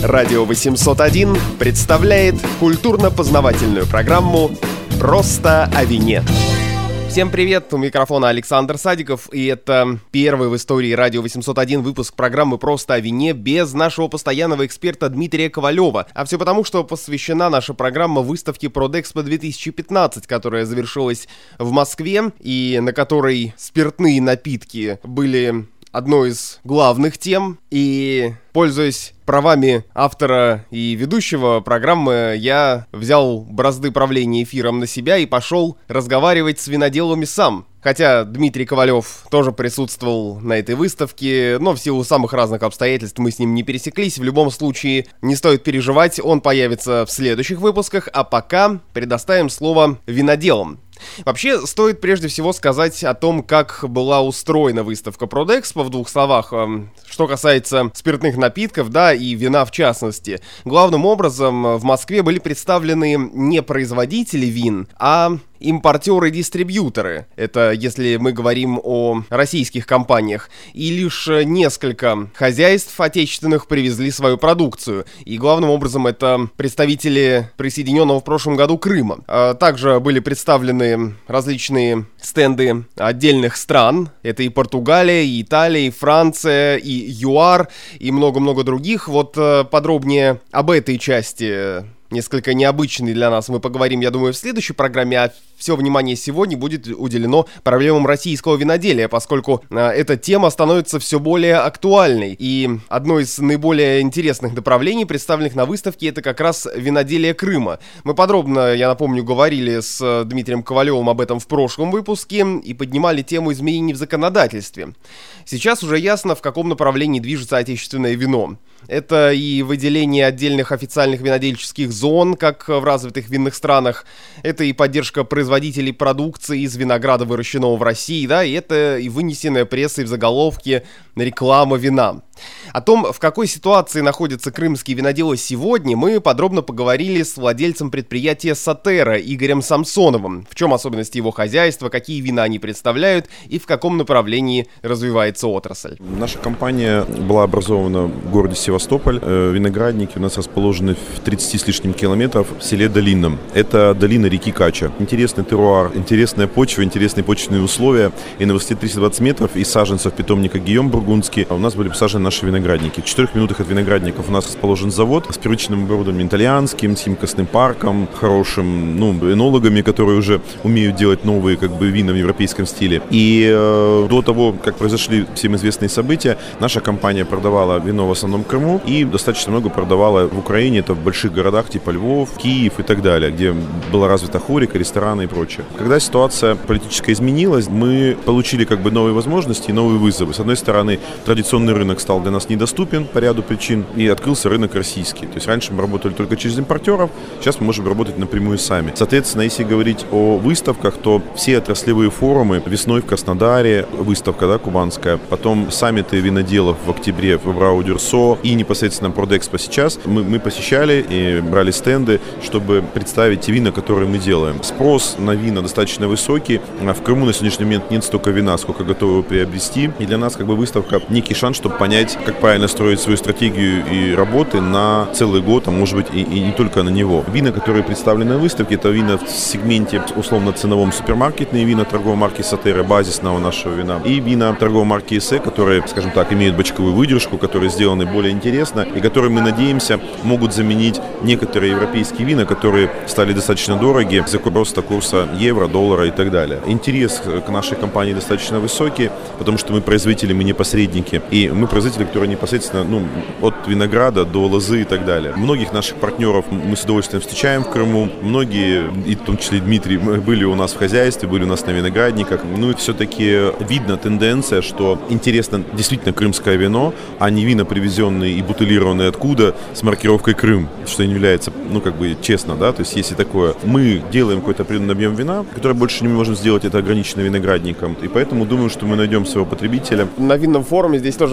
Радио 801 представляет культурно-познавательную программу «Просто о вине». Всем привет, у микрофона Александр Садиков, и это первый в истории Радио 801 выпуск программы «Просто о вине» без нашего постоянного эксперта Дмитрия Ковалева. А все потому, что посвящена наша программа выставке Продэкспо 2015, которая завершилась в Москве, и на которой спиртные напитки были одной из главных тем, и, пользуясь правами автора и ведущего программы, я взял бразды правления эфиром на себя и пошел разговаривать с виноделами сам. Хотя Дмитрий Ковалев тоже присутствовал на этой выставке, но в силу самых разных обстоятельств мы с ним не пересеклись. В любом случае, не стоит переживать, он появится в следующих выпусках, а пока предоставим слово виноделам. Вообще, стоит прежде всего сказать о том, как была устроена выставка Продэкспо в двух словах. Что касается спиртных напитков, да, и вина в частности. Главным образом в Москве были представлены не производители вин, а импортеры и дистрибьюторы. Это если мы говорим о российских компаниях. И лишь несколько хозяйств отечественных привезли свою продукцию. И главным образом это представители присоединенного в прошлом году Крыма. Также были представлены различные стенды отдельных стран. Это и Португалия, и Италия, и Франция, и ЮАР, и много-много других. Вот подробнее об этой части, несколько необычный для нас, мы поговорим, я думаю, в следующей программе, а все внимание сегодня будет уделено проблемам российского виноделия, поскольку эта тема становится все более актуальной. И одно из наиболее интересных направлений, представленных на выставке, это как раз виноделие Крыма. Мы подробно, я напомню, говорили с Дмитрием Ковалевым об этом в прошлом выпуске и поднимали тему изменений в законодательстве. Сейчас уже ясно, в каком направлении движется отечественное вино. Это и выделение отдельных официальных винодельческих зон, как в развитых винных странах. Это и поддержка производителей продукции из винограда, выращенного в России, да, и это и вынесенная прессой в заголовке реклама вина. О том, в какой ситуации находятся крымские виноделы сегодня, мы подробно поговорили с владельцем предприятия «Сатера» Игорем Самсоновым. В чем особенности его хозяйства, какие вина они представляют и в каком направлении развивается отрасль. Наша компания была образована в городе Севастополь. Виноградники у нас расположены в 30 с лишним километров в селе Долинном. Это долина реки Кача. Интересный теруар, интересная почва, интересные почвенные условия. И на высоте 320 метров из саженцев питомника Гийом Бургундский у нас были посажены наши виноградники. В 4 минутах от виноградников у нас расположен завод с первичным оборудованием итальянским, с химкостным парком, хорошим, энологами, которые уже умеют делать новые вина в европейском стиле. И до того, как произошли всем известные события, наша компания продавала вино в основном в Крыму и достаточно много продавала в Украине, это в больших городах типа Львов, Киев и так далее, где была развита хорика, рестораны и прочее. Когда ситуация политическая изменилась, мы получили новые возможности и новые вызовы. С одной стороны, традиционный рынок стал для нас недоступен по ряду причин, и открылся рынок российский. То есть раньше мы работали только через импортеров, сейчас мы можем работать напрямую сами. Соответственно, если говорить о выставках, то все отраслевые форумы весной в Краснодаре, выставка, кубанская, потом саммиты виноделов в октябре в Абрау-Дюрсо и непосредственно Продэкспо сейчас мы посещали и брали стенды, чтобы представить те вина, которые мы делаем. Спрос на вина достаточно высокий. В Крыму на сегодняшний момент нет столько вина, сколько готовы его приобрести. И для нас выставка некий шанс, чтобы понять, как правильно строить свою стратегию и работы на целый год, а может быть и не только на него. Вина, которые представлены на выставке, это вина в сегменте условно-ценовом супермаркетные вина торговой марки «Сатера», базисного нашего вина, и вина торговой марки «Эссе», которые, скажем так, имеют бочковую выдержку, которые сделаны более интересно и которые, мы надеемся, могут заменить некоторые европейские вина, которые стали достаточно дороги из-за роста курса евро, доллара и так далее. Интерес к нашей компании достаточно высокий, потому что мы производители, мы не посредники, и мы производители, которые непосредственно от винограда до лозы и так далее. Многих наших партнеров мы с удовольствием встречаем в Крыму. Многие, и в том числе и Дмитрий, были у нас в хозяйстве, были у нас на виноградниках. И все-таки видно тенденция, что интересно действительно крымское вино, а не вина, привезенные и бутылированные откуда с маркировкой «Крым», что не является, честно, да, то есть если такое. Мы делаем какой-то определенный объем вина, который больше не можем сделать, это ограничено виноградником, и поэтому думаю, что мы найдем своего потребителя. На винном форуме здесь тоже поднималась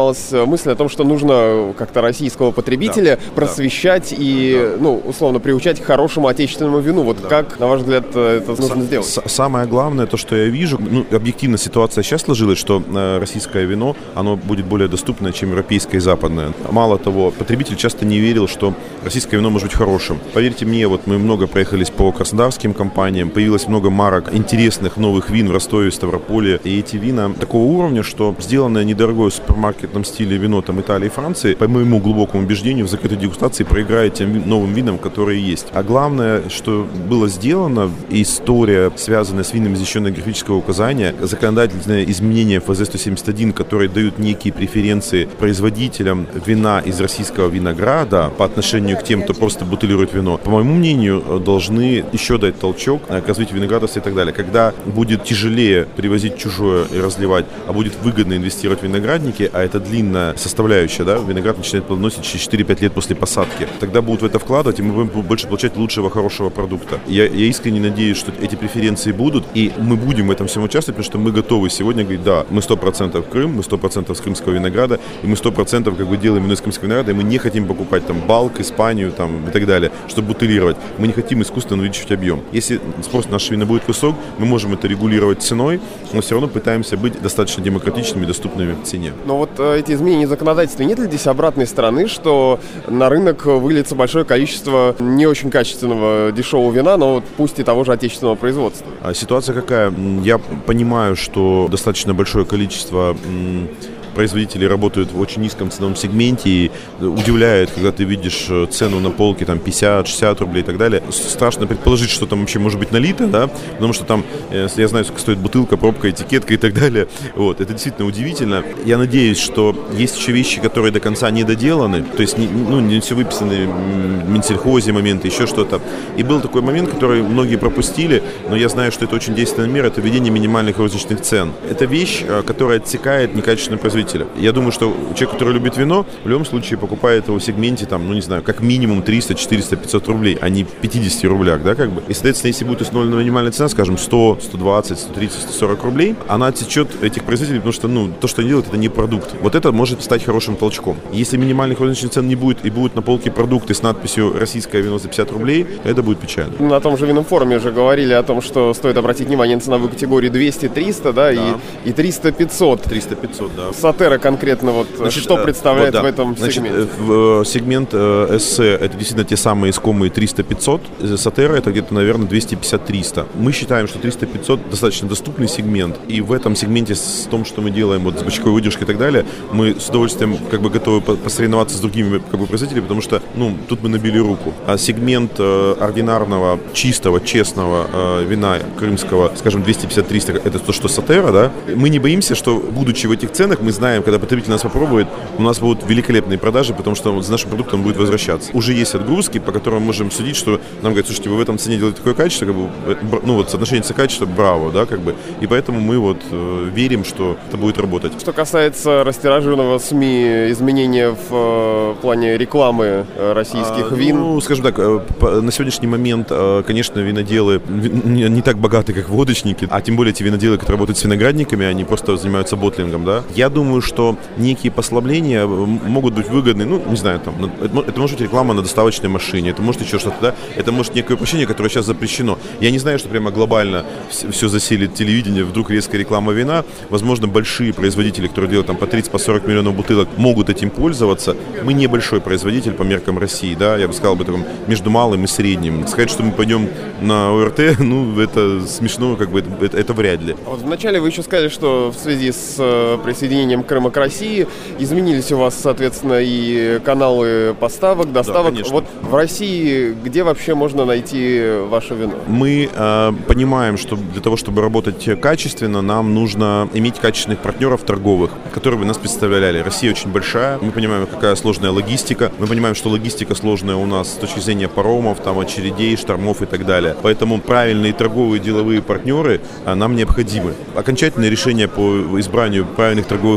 поднималась мысль о том, что нужно как-то российского потребителя просвещать и, условно, приучать к хорошему отечественному вину. Вот как, на ваш взгляд, это нужно сделать? Самое главное, то, что я вижу, объективно ситуация сейчас сложилась, что российское вино, оно будет более доступное, чем европейское и западное. Мало того, потребитель часто не верил, что российское вино может быть хорошим. Поверьте мне, вот мы много проехались по краснодарским компаниям, появилось много марок интересных новых вин в Ростове, Ставрополе, и эти вина такого уровня, что сделанное недорогое в супермаркетном стиле вино там Италии и Франции, по моему глубокому убеждению, в закрытой дегустации проиграет тем новым винам, которые есть. А главное, что было сделано, история, связанная с винами защищенного географического указания, законодательное изменение ФЗ-171, которые дают некие преференции производителям вина из российского винограда по отношению к тем, кто просто бутылирует вино, по моему мнению, должны еще дать толчок к развитию виноградарства и так далее. Когда будет тяжелее привозить чужое и разливать, а будет выгодно инвестировать в виноградники, а это длинная составляющая, да, виноград начинает плодоносить через 4-5 лет после посадки, тогда будут в это вкладывать, и мы будем больше получать лучшего, хорошего продукта. Я искренне надеюсь, что эти преференции будут, и мы будем в этом всем участвовать, потому что мы готовы сегодня говорить, да, мы 100% Крым, мы 100% с крымского винограда, и мы 100% как бы делаем вино из крымского винограда, и мы не хотим покупать там Балк, Испанию там, и так далее, чтобы бутылировать. Мы не хотим искусственно увеличивать объем. Если спрос на наше вино будет высок, мы можем это регулировать ценой, но все равно пытаемся быть достаточно демократичными и доступными в цене. Но вот эти изменения законодательства, нет ли здесь обратной стороны, что на рынок выльется большое количество не очень качественного дешевого вина, но вот пусть и того же отечественного производства? Ситуация какая? Я понимаю, что достаточно большое количество производители работают в очень низком ценовом сегменте, и удивляет, когда ты видишь цену на полке там 50-60 рублей и так далее. Страшно предположить, что там вообще может быть налито, да, потому что там, я знаю, сколько стоит бутылка, пробка, этикетка и так далее. Вот, это действительно удивительно. Я надеюсь, что есть еще вещи, которые до конца не доделаны, то есть не все выписаны в Минсельхозе моменты, еще что-то. И был такой момент, который многие пропустили, но я знаю, что это очень действенная мера, это введение минимальных розничных цен. Это вещь, которая отсекает некачественного производителя. Я думаю, что человек, который любит вино, в любом случае покупает его в сегменте, там, не знаю, как минимум 300, 400, 500 рублей, а не 50 рублях, да, как бы. И, соответственно, если будет установлена минимальная цена, скажем, 100, 120, 130, 140 рублей, она отсечет этих производителей, потому что, то, что они делают, это не продукт. Вот это может стать хорошим толчком. Если минимальных розничных цен не будет, и будут на полке продукты с надписью «Российское вино за 50 рублей», это будет печально. На том же винном форуме уже говорили о том, что стоит обратить внимание на ценовую категорию 200-300, да, и 300-500. 300-500, да. Сатера конкретно, что представляет в этом сегменте? Сегмент СС это действительно те самые искомые 300-500. Сатера это где-то, наверное, 250-300. Мы считаем, что 300-500 достаточно доступный сегмент. И в этом сегменте, с том, что мы делаем с бочковой выдержкой и так далее, мы с удовольствием готовы посоревноваться с другими производителями, потому что тут мы набили руку. А сегмент ординарного, чистого, честного вина крымского, скажем, 250-300, это то, что Сатера, да, мы не боимся, что, будучи в этих ценах, мы знаем, когда потребитель нас попробует, у нас будут великолепные продажи, потому что за нашим продуктом будет возвращаться. Уже есть отгрузки, по которым мы можем судить, что нам говорят, слушайте, вы в этом цене делаете такое качество, соотношение цена-качество, браво, да, и поэтому мы верим, что это будет работать. Что касается растиражированного СМИ изменения в плане рекламы российских вин? Скажем так, на сегодняшний момент, конечно, виноделы не так богаты, как водочники, а тем более те виноделы, которые работают с виноградниками, они просто занимаются ботлингом, да. Я думаю, что некие послабления могут быть выгодны, не знаю, это может быть реклама на доставочной машине, это может еще что-то, да, это может некое упрощение, которое сейчас запрещено. Я не знаю, что прямо глобально все заселит телевидение, вдруг резкая реклама вина. Возможно, большие производители, которые делают по 30-40 миллионов бутылок, могут этим пользоваться. Мы небольшой производитель по меркам России, да, я бы сказал между малым и средним. Сказать, что мы пойдем на ОРТ, это смешно, это вряд ли. Вначале вы еще сказали, что в связи с присоединением Крыма к России изменились у вас, соответственно, и каналы поставок, доставок. Да, вот в России где вообще можно найти ваше вино? Мы понимаем, что для того, чтобы работать качественно, нам нужно иметь качественных партнеров торговых, которые бы нас представляли. Россия очень большая, мы понимаем, какая сложная логистика, мы понимаем, что логистика сложная у нас с точки зрения паромов, очередей, штормов и так далее. Поэтому правильные торговые деловые партнеры нам необходимы. Окончательное решение по избранию правильных торговых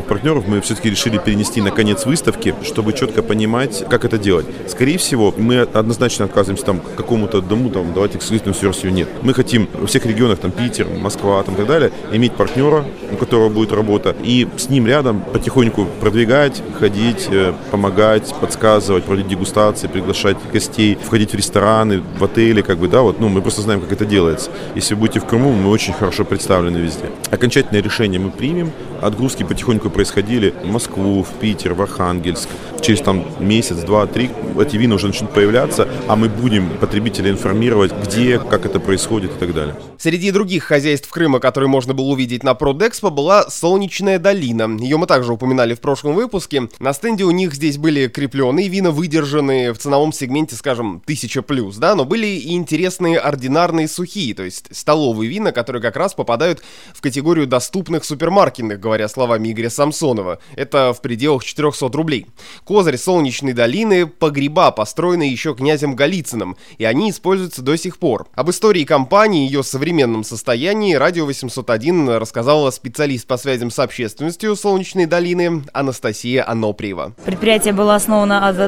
партнеров мы все-таки решили перенести на конец выставки, чтобы четко понимать, как это делать. Скорее всего, мы однозначно отказываемся там какому-то дому, там, давать эксклюзивную версию, нет. Мы хотим во всех регионах, там, Питер, Москва, там, и так далее, иметь партнера, у которого будет работа, и с ним рядом потихоньку продвигать, ходить, помогать, подсказывать, проводить дегустации, приглашать гостей, входить в рестораны, в отели, мы просто знаем, как это делается. Если вы будете в Крыму, мы очень хорошо представлены везде. Окончательное решение мы примем. Отгрузки потихоньку происходили в Москву, в Питер, в Архангельск. Через месяц, 2-3 эти вина уже начнут появляться, а мы будем потребителя информировать, где, как это происходит и так далее. Среди других хозяйств Крыма, которые можно было увидеть на Продэкспо, была Солнечная долина. Ее мы также упоминали в прошлом выпуске. На стенде у них здесь были крепленные вина, выдержанные в ценовом сегменте, скажем, 1000+, да, но были и интересные ординарные сухие, то есть столовые вина, которые как раз попадают в категорию доступных супермаркетных, говоря словами Игоря Самсонова. Это в пределах 400 рублей. Козырь Солнечной долины – погреба, построенные еще князем Голицыным, и они используются до сих пор. Об истории компании и ее современном состоянии Радио 801 рассказала специалист по связям с общественностью Солнечной долины Анастасия Аноприева. Предприятие было основано в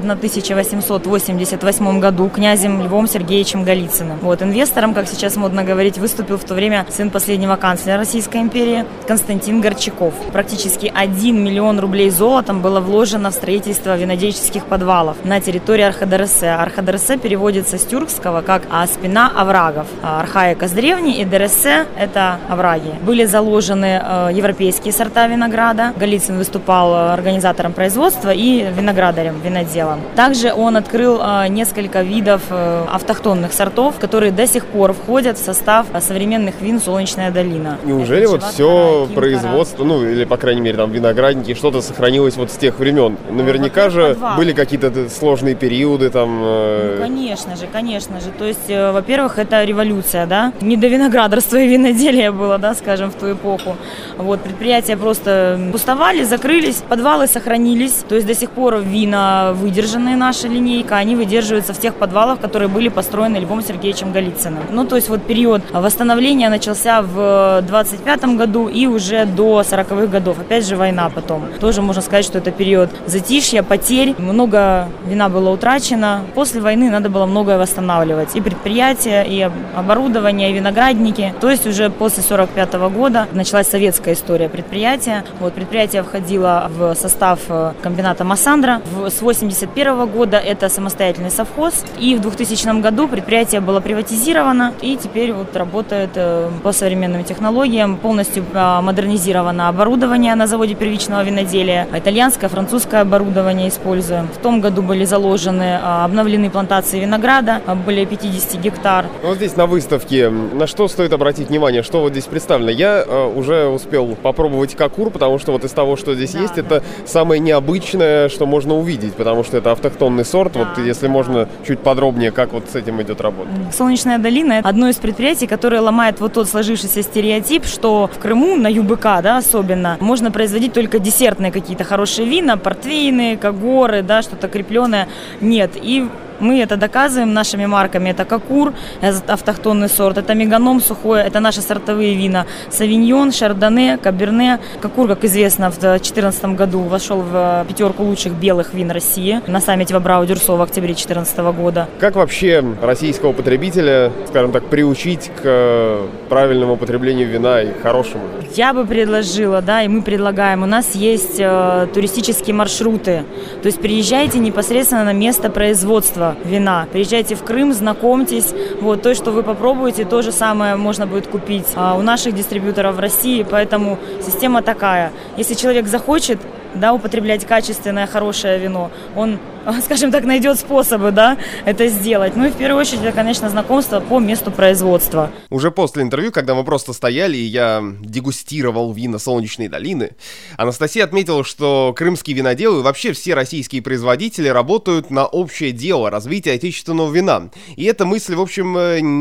1888 году князем Львом Сергеевичем Голицыным. Инвестором, как сейчас модно говорить, выступил в то время сын последнего канцлера Российской империи Константин Горчаков. Практически 1 миллион рублей золотом было вложено в строительство винодельческих подвалов на территории Архадересе. Архадересе переводится с тюркского как «спина оврагов». Архаика с древней и дересе – это овраги. Были заложены европейские сорта винограда. Голицын выступал организатором производства и виноградарем, виноделом. Также он открыл несколько видов автохтонных сортов, которые до сих пор входят в состав современных вин «Солнечная долина». Неужели все производство, или, по крайней мере, там виноградники, что-то сохранилось с тех времен? Наверняка же были какие-то сложные периоды там. Конечно же. То есть, во-первых, это революция, да? Не до виноградарства и виноделия было, да, скажем, в ту эпоху. Предприятия просто пустовали, закрылись, подвалы сохранились. То есть до сих пор вина, выдержанные наша линейка, они выдерживаются в тех подвалах, которые были построены Львом Сергеевичем Голицыным. То есть период восстановления начался в 25 году и уже до 40-х годов. Опять же война потом. Тоже можно сказать, что это период затишья, потерь. Много вина было утрачено. После войны надо было многое восстанавливать. И предприятия, и оборудование, и виноградники. То есть уже после 45 года началась советская история предприятия. Предприятие входило в состав комбината Массандра. С 81 года это самостоятельный совхоз. И в 2000 году предприятие было приватизировано. И теперь работает по современным технологиям. Полностью модернизировано оборудование на заводе первичного виноделия. Итальянское, французское оборудование используем. В том году были заложены, обновлены плантации винограда, более 50 гектар. Здесь на выставке на что стоит обратить внимание, что здесь представлено? Я уже успел попробовать кокур, потому что из того, что здесь есть, это самое необычное, что можно увидеть, потому что это автохтонный сорт. Если можно чуть подробнее, как с этим идет работа. Солнечная долина – одно из предприятий, которое ломает тот сложившийся стереотип, что в Крыму, на ЮБК, особенно, можно производить только десертные какие-то хорошие вина, портвейны, когоры, что-то крепленое. Нет. И мы это доказываем нашими марками. Это кокур, автохтонный сорт, это меганом сухой, это наши сортовые вина. Савиньон, шардоне, каберне. Кокур, как известно, в 2014 году вошел в 5 лучших белых вин России на саммите в Абрау-Дюрсо в октябре 2014 года. Как вообще российского потребителя, скажем так, приучить к правильному потреблению вина и хорошему? Я бы предложила, и мы предлагаем. У нас есть туристические маршруты. То есть приезжайте непосредственно на место производства вина. Приезжайте в Крым, знакомьтесь. То, что вы попробуете, то же самое можно будет купить у наших дистрибьюторов в России. Поэтому система такая. Если человек захочет употреблять качественное, хорошее вино, он, скажем так, найдет способы, это сделать. И в первую очередь, это, конечно, знакомство по месту производства. Уже после интервью, когда мы просто стояли, и я дегустировал вина Солнечной долины, Анастасия отметила, что крымские виноделы и вообще все российские производители работают на общее дело развития отечественного вина. И эта мысль, в общем,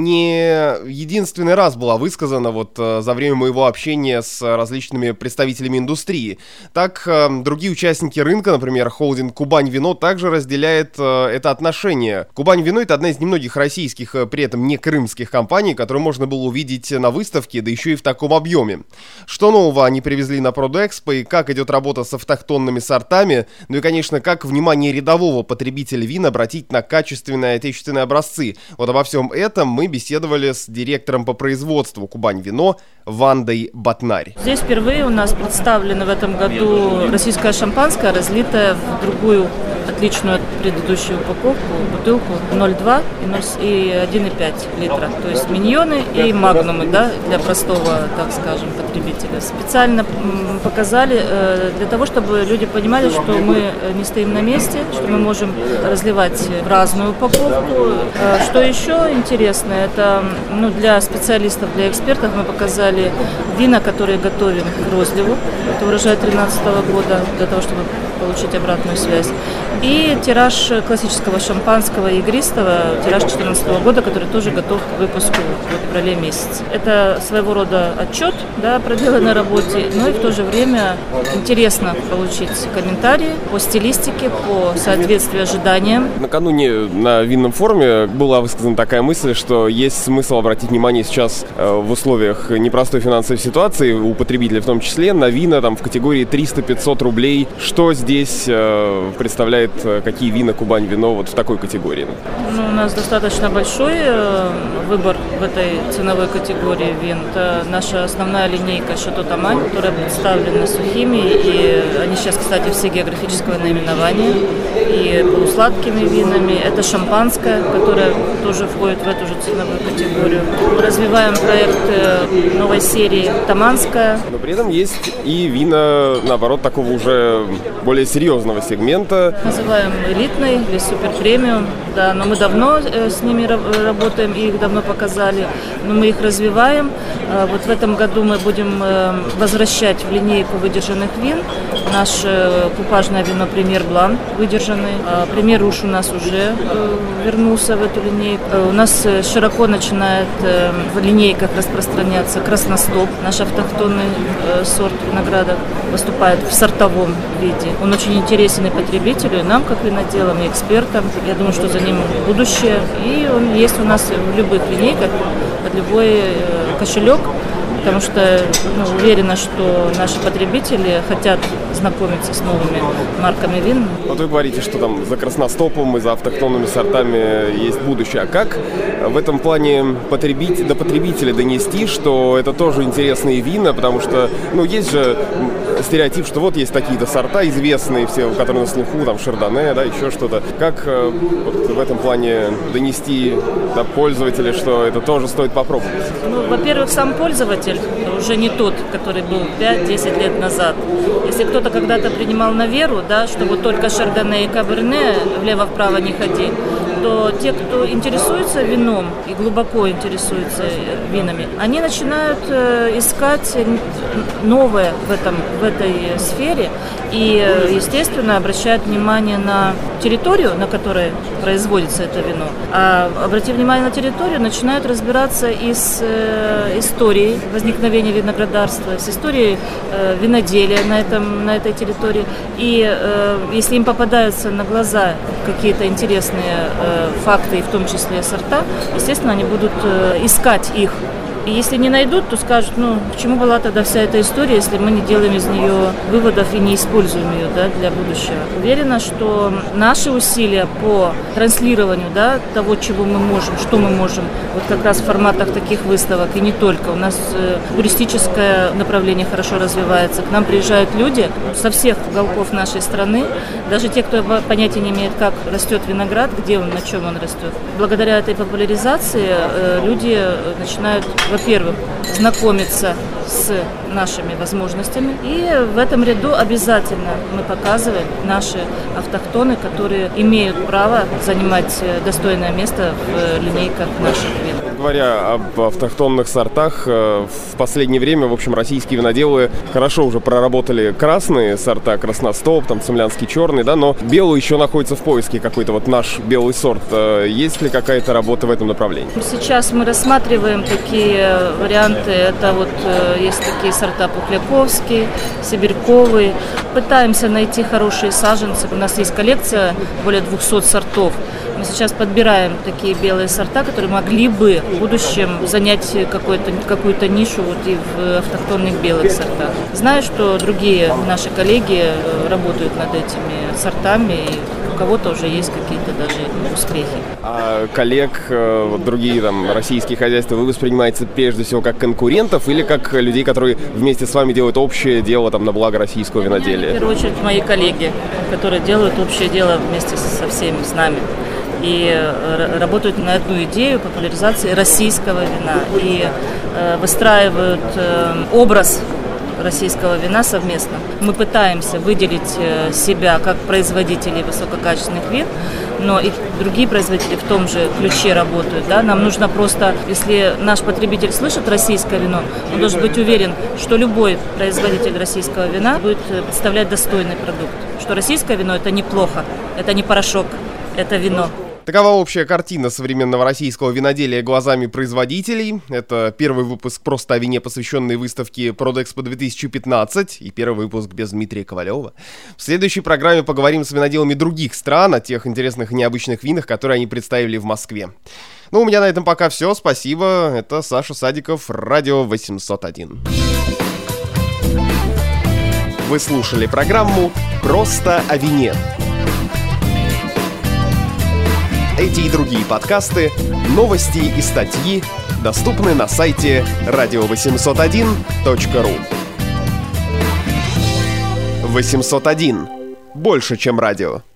не единственный раз была высказана за время моего общения с различными представителями индустрии. Так, другие участники рынка, например, холдинг «Кубань Вино», также разделяет это отношение. Кубань-вино — это одна из немногих российских, при этом не крымских компаний, которую можно было увидеть на выставке, да еще и в таком объеме. Что нового они привезли на Продэкспо и как идет работа с автохтонными сортами, ну и, конечно, как внимание рядового потребителя вин обратить на качественные отечественные образцы. Вот обо всем этом мы беседовали с директором по производству «Кубань-вино» Вандой Батнарь. Здесь впервые у нас представлено в этом году российское шампанское, разлитое в другую отличную от предыдущей упаковку бутылку 0,2 и 1,5 литра. То есть миньоны и магнумы, да, для простого, так скажем, потребителя. Специально показали для того, чтобы люди понимали, что мы не стоим на месте, что мы можем разливать в разную упаковку. Что еще интересно, это для специалистов, для экспертов мы показали вина, которые готовим к розливу. Это урожай 2013 года, для того, чтобы получить обратную связь. И тираж классического шампанского игристого, тираж 2014 года, который тоже готов к выпуску в феврале месяце. Это своего рода отчет, да, о проделанной работе, но и в то же время интересно получить комментарии по стилистике, по соответствию ожиданиям. Накануне на винном форуме была высказана такая мысль, что есть смысл обратить внимание сейчас в условиях непростой финансовой ситуации, у потребителя в том числе, на вина там в категории 300-500 рублей. Что здесь представляет, какие вина Кубань-вино вот в такой категории? У нас достаточно большой выбор в этой ценовой категории вин. Это наша основная линейка «Шато Тамань», которая представлена сухими, и они сейчас, кстати, все географического наименования, и полусладкими винами. Это шампанское, которое тоже входит в эту же ценовую категорию. Развиваем проект новой серии «Таманская». Но при этом есть и вина, наоборот, такого уже более серьезного сегмента. Называем элитной или супер-премиум, да, но мы давно с ними работаем, и их давно показали, но мы их развиваем. Вот в этом году мы будем возвращать в линейку выдержанных вин наш купажное вино «Премьер Блан» выдержанный. «Премьер Руш» у нас уже вернулся в эту линейку. У нас широко начинает в линейках распространяться «Красностоп», наш автохтонный сорт винограда, выступает в сортовом виде. Он очень интересен и потребителю, и нам, как виноделам, и экспертам. Я думаю, что за ним будущее. И он есть у нас в любых линейках, под любой кошелек, потому что уверена, что наши потребители хотят знакомиться с новыми марками вин. Вот вы говорите, что там за красностопом и за автохтонными сортами есть будущее. А как в этом плане до потребителя донести, что это тоже интересные вина, потому что, есть же стереотип, что вот есть такие-то сорта известные все, которые на слуху, там шардоне, да, еще что-то. Как вот в этом плане донести до пользователя, что это тоже стоит попробовать? Во-первых, сам пользователь уже не тот, который был 5-10 лет назад. Если кто-то когда-то принимал на веру, да, что вот только шардоне и каберне, влево-вправо не ходи, то те, кто интересуется вином и глубоко интересуется винами, они начинают искать новое в этой сфере и, естественно, обращают внимание на территорию, на которой производится это вино. А обратив внимание на территорию, начинают разбираться и с историей возникновения виноградарства, с историей виноделия на этой территории. И если им попадаются на глаза какие-то интересные факты, и в том числе сорта, естественно, они будут искать их. И если не найдут, то скажут, к чему была тогда вся эта история, если мы не делаем из нее выводов и не используем ее, да, для будущего. Уверена, что наши усилия по транслированию, да, того, чего мы можем, что мы можем, вот как раз в форматах таких выставок, и не только. У нас туристическое направление хорошо развивается. К нам приезжают люди со всех уголков нашей страны, даже те, кто понятия не имеет, как растет виноград, где он, на чем он растет. Благодаря этой популяризации люди начинают, во-первых, знакомиться с нашими возможностями. И в этом ряду обязательно мы показываем наши автохтоны, которые имеют право занимать достойное место в линейках наших вин. Говоря об автохтонных сортах, в последнее время, в общем, российские виноделы хорошо уже проработали красные сорта, красностоп, там, цимлянский черный, да, но белый еще находится в поиске, какой-то вот наш белый сорт. Есть ли какая-то работа в этом направлении? Сейчас мы рассматриваем такие варианты. Это вот есть такие сорта Пухляковский, Сибирьковый. пытаемся найти хорошие саженцы. У нас есть коллекция более 200 сортов. Мы сейчас подбираем такие белые сорта, которые могли бы в будущем занять какую-то нишу вот и в автохтонных белых сортах. Знаю, что другие наши коллеги работают над этими сортами, и у кого-то уже есть какие-то даже успехи. А коллег, другие там российские хозяйства, вы воспринимаете прежде всего как конкурентов или как людей, которые вместе с вами делают общее дело там на благо российского виноделия? В первую очередь мои коллеги, которые делают общее дело вместе со всеми с нами. И работают на одну идею популяризации российского вина. И выстраивают образ российского вина совместно. Мы пытаемся выделить себя как производителей высококачественных вин, но и другие производители в том же ключе работают. Да? Нам нужно просто, если наш потребитель слышит российское вино, он должен быть уверен, что любой производитель российского вина будет представлять достойный продукт. Что российское вино – это неплохо, это не порошок, это вино. Такова общая картина современного российского виноделия глазами производителей. Это первый выпуск «Просто о вине», посвященный выставке Продэкспо 2015, и первый выпуск без Дмитрия Ковалева. В следующей программе поговорим с виноделами других стран, о тех интересных и необычных винах, которые они представили в Москве. Ну, у меня на этом пока все. Спасибо. Это Саша Садиков, Радио 801. Вы слушали программу «Просто о вине». Эти и другие подкасты, новости и статьи доступны на сайте radio801.ru. 801. Больше, чем радио.